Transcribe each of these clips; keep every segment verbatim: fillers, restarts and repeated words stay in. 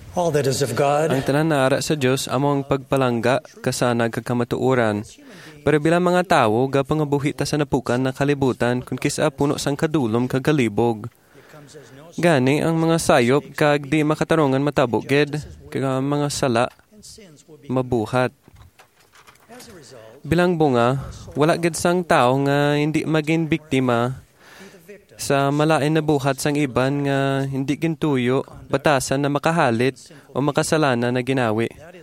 All that is of God. Ang tanan na ara sa Dios among pagpalangga kasana kagkamatuoran. Pero bilang mga tawo ga pangabuhi ta sa napukan na kalibutan kun kisa puno sang kadulom kagalibog. Gani ang mga sayop kag di makatarungan matabok ged kag mga sala mabuhat. Bilang bunga, wala gid sang tao nga hindi maging biktima sa malain na buhat sang iban nga hindi gintuyo, batasan na makahalit o makasalanan na ginawi.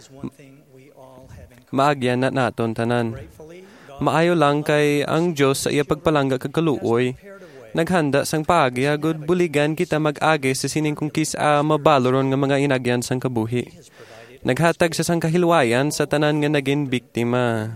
Maagyan na naton tanan. Maayo lang kay ang Dios sa iya pagpalangga kag kaluoy. Naghanda sang paagi agud buligan kita mag-agi sa sining kung kisa mabaloron nga mga inagyan sang kabuhi. Naghatag sa sang kahilwayan sa tanan nga naging biktima.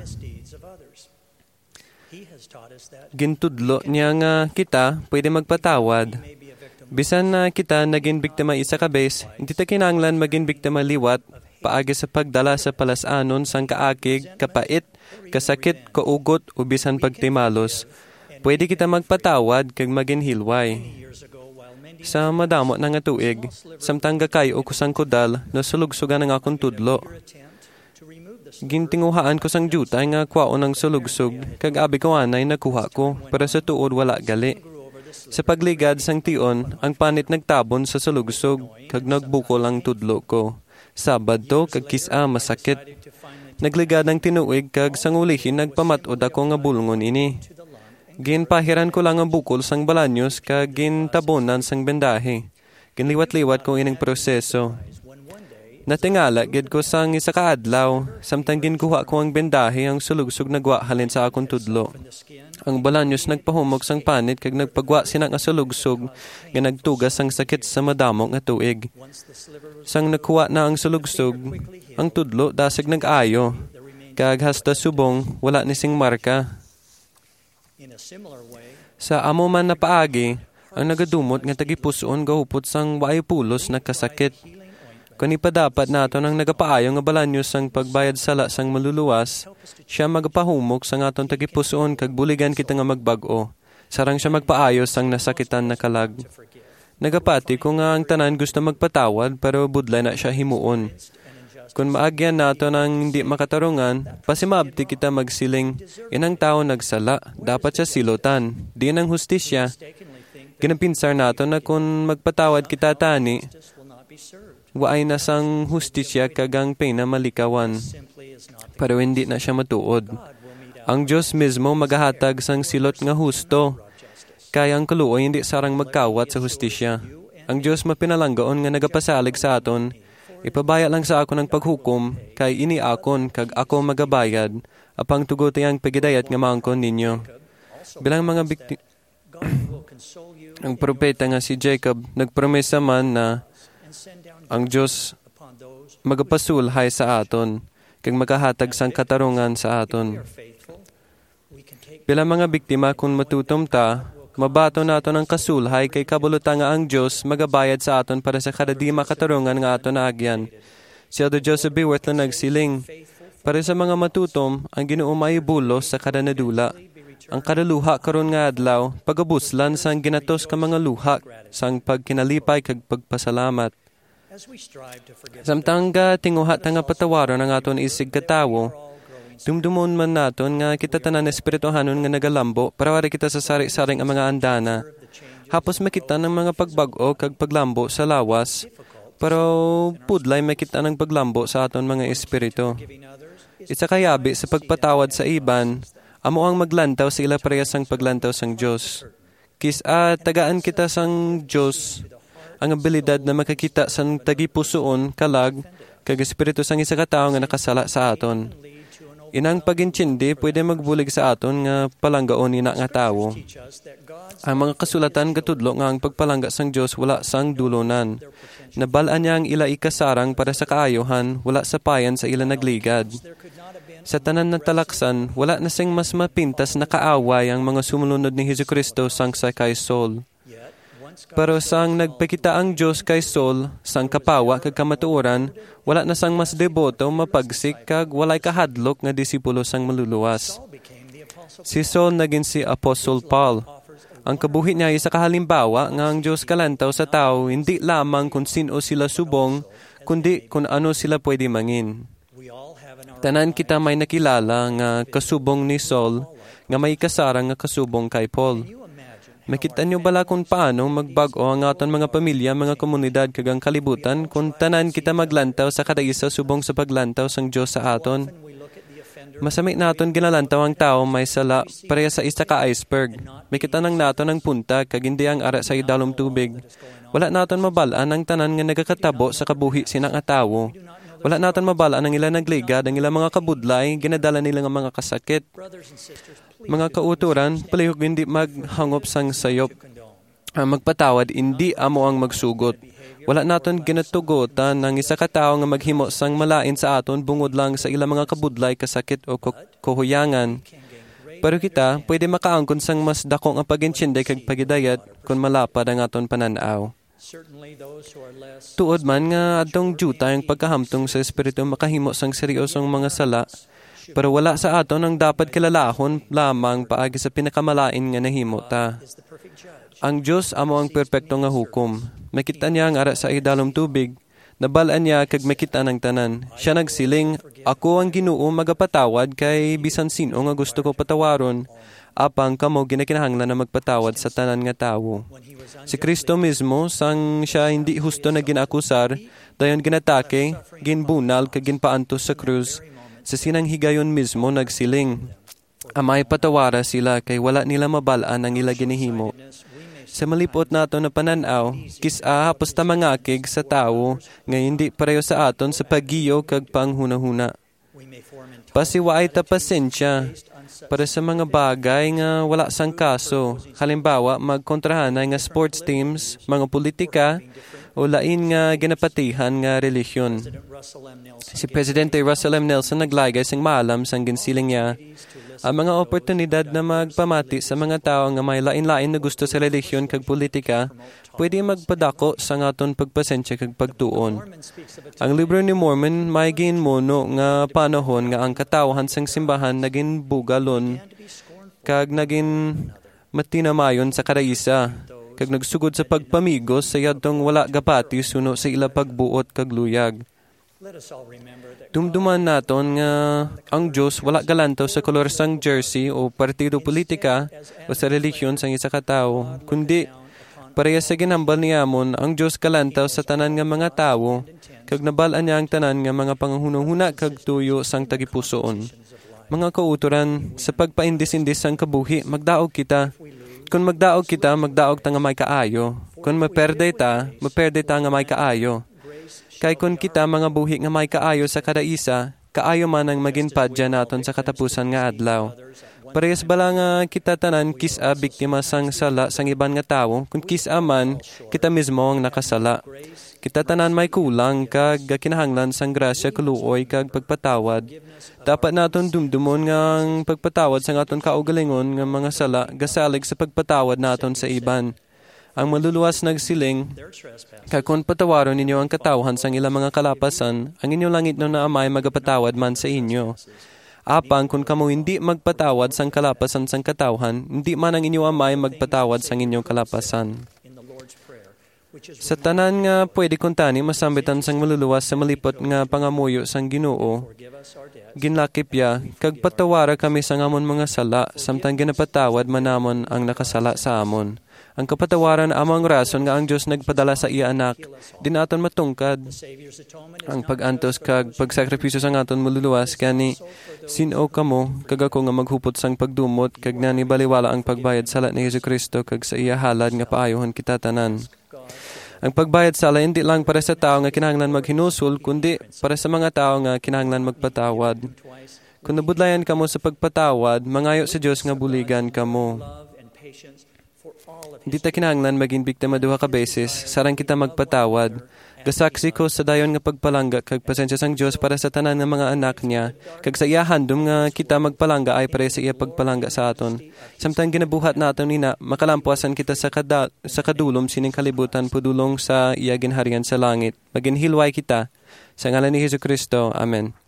Gintudlo niya nga kita pwede magpatawad. Bisan na kita naging biktima isa ka bes, hindi ta kinahanglan maging biktima liwat, paagi sa pagdala sa palasanon sang kaakig, kapait, kasakit, kaugot, o bisan pagtimalos. Pwede kita magpatawad kag maging hilway. Sa madamo na nga tuig, samtang gakay o kusang kodal, nasulugsugan ang akong tudlo. Gintinguhaan ko sang jutay nga kwao ng sulugsog, kag abi ko anay nakuha ko, para sa tuod wala gali. Sa pagligad sang tion, ang panit nagtabon sa sulugsog, kag nagbukol ang tudlo ko. Sabad to, kag kisa masakit. Nagligad ang tinuig, kag sang ulihin nagpamatod ako nga bulngon ini. Ginpahiran ko lang ang bukol sang balanyos, kag gintabonan sang bendahe. Ginliwat-liwat ko ining proseso. Natingala, gid ko sang isa ka adlaw, samtang ginkuha ko ang bendahe, ang sulugsog nagwa halin sa akong tudlo. Ang balanyos nagpahumog sang panit, kag nagpagwa sinang asulugsog, nga nagtugas ang sakit sa madamong nga tuig. Sang nakuha na ang sulugsog, ang tudlo dasig nag-ayo, kag hasta subong, wala ni sing marka. Sa amo man na paagi, ang nagadumot nga tagipuson gahupot sang waay pulos nagkasakit. Kani pa dapat nato nang nagapaayo nga balanyos sang pagbayad sala sang maluluwas, siya magpahumok sang aton tagipuson kag buligan kita nga magbag-o. Sarang siya magpaayo sang nasakitan na kalag. Nagapati ko nga ang tanan gusto magpatawad pero budlay na siya himuon. Kung maagyan nato nang hindi makatarungan, pasimabti kita magsiling, inang tao nagsala, dapat siya silotan, di nang hustisya. Ginapinsar nato na kung magpatawad kita tani, waay na sang hustisya kagang pena malikawan, pero hindi na siya matuod. Ang Diyos mismo maghahatag sang silot nga husto, kaya ang kaluoy hindi sarang magkawat sa hustisya. Ang Diyos mapinalanggaon nga nagapasalig sa aton, ipabaya lang sa ako ng paghukom, kay ini akon kag ako magabayad, apang tugote ang pagidayat nga maangkon ninyo. Bilang mga bikti... ang propeta nga si Jacob, nagpromesa man na ang Diyos magapasulhay sa aton, kag magahatag sang katarungan sa aton. Bilang mga biktima, kung matutom ta, mabato nato ng kasulhay kay kabulutan nga ang Diyos magabayad sa aton para sa kada di makatarungan nga aton na agyan. Si Elder Joseph B. Wirth na nagsiling, para sa mga matutom, ang Ginoo maibulos sa kada nadula. Ang kada luha karon nga adlaw, pagabuslan sang ginatos ka mga luha, sang pagkinalipay kag pagpasalamat. Samtang ga tinguhat nga patawaron ang aton isig katawo, dumdumon man naton nga kita tanan espirituhanon nga nagalambo para wari kita sa sari-saring ang mga andana. Hapos makita ng mga pagbag-o kag paglambo sa lawas, pero pudlay makita ng paglambo sa aton mga espiritu. Isa kayabi sa pagpatawad sa iban, amo ang maglantaw sa ila parehas ang paglantaw sang Dios. Kis a tagaan kita sang Dios ang abilidad na makakita sang tagipusoon kalag kag espiritu sang isa ka tawo nga nakasala sa aton. Inang pagintindi pwede magbulig sa aton nga palanggaon ina nga tawo. Ang mga kasulatan katudlo nga ang pagpalangga sang Dios wala sang dulunan. Nabalaan niya ang ila ikasarang para sa kaayohan, wala sa payan sa ila nagligad. Sa tanan na talaksan, wala na sing mas mapintas na kaaway ang mga sumunod ni Jesucristo sang sa kay Saul. Pero sang nagpakita ang Diyos kay Saul, sang kapawa kag kamatuoran, wala na sang mas deboto, mapagsik, kag walay kahadlok nga disipulo sang maluluwas. Si Saul naging si Apostle Paul. Ang kabuhi niya ay sa kahalimbawa nga ang Diyos kalantaw sa tao, hindi lamang kung sino sila subong, kundi kung ano sila pwede mangin. Tanan kita may nakilala nga kasubong ni Saul, nga may kasarang nga kasubong kay Paul. Makita niyo bala kung paano magbago ang aton mga pamilya, mga komunidad, kagang kalibutan, kung tanan kita maglantaw sa kada isa subong sa paglantaw sang Diyos sa aton. Masamit naton ginalantaw ang tao may sala pareha sa isa ka iceberg. Makita nang naton ang punta kag hindi ang ara sa idalom tubig. Wala naton mabalaan ang tanan nga nagakatabo sa kabuhi sinang atawo. Wala naton mabalaan ang ilang nagligad, ang ilang mga kabudlay, ginadala nila nga mga kasakit. Mga kauturan, palihog hindi maghangop sang sayop. Magpatawad, hindi amo ang magsugot. Wala naton ginatugotan ng isa ka tao nga maghimo sang malain sa aton bungod lang sa ilang mga kabudlay, kasakit o kuhuyangan. Pero kita, pwede makaangkon sang mas dakong ang pag-intsinday kag pagidayat kung malapad ang aton pananaw. Tuod man nga adtong juta ang pagkahamtong sa espiritu makahimo sang seryosong mga sala, pero wala sa aton ang dapat kilalahon lamang paagi sa pinakamalain nga nahimo ta. Ang Diyos amo ang perpekto nga hukom. Makita niya ang ara sa idalom tubig. Nabalaan niya kag makita ng tanan. Siya nagsiling, ako ang Ginoo magapatawad kay bisan sino nga gusto ko patawaron. Apang kamo ginakinahanglan na magpatawad sa tanan nga tawo. Si Kristo mismo, sang siya hindi husto na ginakusar, dayon ginatake, ginbunal kag ginpaantos sa krus. Sa sinang higayon mismo nagsiling, amay patawara sila kay wala nila mabalaan ang ila ginihimo. Sa malipot nato na pananaw, kisa hapos ta mangakig sa tawo nga hindi pareho sa aton sa paggiyo kag panghuna-huna. Pasiwaay ta pasensya para sa mga bagay nga wala sang kaso. Halimbawa, magkontrahanay nga sports teams, mga politika, o lain nga ginapatihan nga relihiyon. Si Presidente Russell M. Nelson naglagay sang maalam sang ginsiling niya ang mga oportunidad na magpamati sa mga tao nga may lain-lain na gusto sa relihiyon kag politika, pwede magpadako sa ngaton pagpasensya kag pagtuon. Ang libro ni Mormon may ginmono nga panahon nga ang katawhan sang simbahan naging bugalon kag naging matinamayon sa kada isa, kag nagsugod sa pagpamigos sa yadtong wala gapati suno sa ila pagbuot kag luyag. Dumduman naton nga ang Diyos wala galantaw sa kolor sang jersey o partido politika o sa relihiyon sang isa ka tawo, kundi pareha sa ginambal niyamon ang Diyos galantaw sa tanan nga mga tawo, kag nabalaan niya ang tanan nga mga panghunahuna kag tuyo sang tagipusoon. Mga kauturan, sa pagpaindis-indis sang kabuhi, magdaog kita. Kung magdaog kita, magdaog ta nga may kaayo. Kung maperde ta, maperde ta nga may kaayo. Kay kung kita mga buhi nga may kaayo sa kada isa, kaayo man ang maging padya naton sa katapusan nga adlaw. Parehas bala nga kita tanan kisa biktima sang sala sang iban nga tawo, kung kisa man kita mismo ang nakasala. Kita tanan may kulang kag kinahanglan sang grasya kuluoy kag pagpatawad. Dapat naton dumdumon nga ang pagpatawad sang aton kaugalingon nga mga sala gasalig sa pagpatawad naton sa iban. Ang maluluwas nagsiling, kag kung patawaron ninyo ang katawhan sang ilang mga kalapasan, ang inyong langit no na amay magapatawad man sa inyo. Apang kung kamo hindi magpatawad sang kalapasan sang katawhan, hindi man ang inyong amay magpatawad sang inyong kalapasan. Sa tanan nga pwede kuntani masambitan sang maluluwas sa malipot nga pangamuyo sang Ginoo, ginlakip ya, kag patawara kami sang amon mga sala, samtang ginapatawad manamon ang nakasala sa amon. Ang kapatawaran amang rason nga ang Diyos nagpadala sa iya anak, din aton matungkad. Ang pag-antos kag pagsakripisyo sang aton maluluwas, kani sino kamo, kag ako nga maghupot sang pagdumot, kag nani baliwala ang pagbayad sala ni Jesucristo, kag sa iya halad nga paayohon kita tanan. Ang pagbayad sala hindi lang para sa tao nga kinahanglan maghinusul, kundi para sa mga tao nga kinahanglan magpatawad. Kung nabudlayan kamo sa pagpatawad, mangayo sa Diyos nga buligan kamo. Hindi ta kinahanglan maging biktima duha ka beses, sarang kita magpatawad. Gasaksi ko sa dayon nga pagpalangga kag pasensya sang Dios para sa tanan nga mga anak niya, kag sa iya handom nga kita magpalangga ay pare sa iya pagpalangga sa aton. Samtang ginabuhat naton nina, makalampasan kita sa kada, sa kadulom sining kalibutan pudulong sa iya ginharian sa langit. Maginhilway kita sa ngalan ni Jesucristo. Amen.